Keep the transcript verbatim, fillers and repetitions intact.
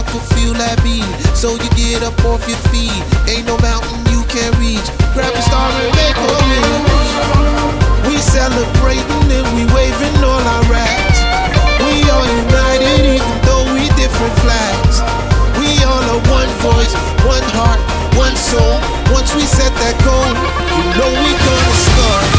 could feel that beat. So you get up off your feet. Ain't no mountain you can't reach. Grab a star and make a wish. We celebrating and we waving all our rags. We all united even though we different flags. We all are one voice, one heart, one soul. Once we set that goal, you know we gonna start.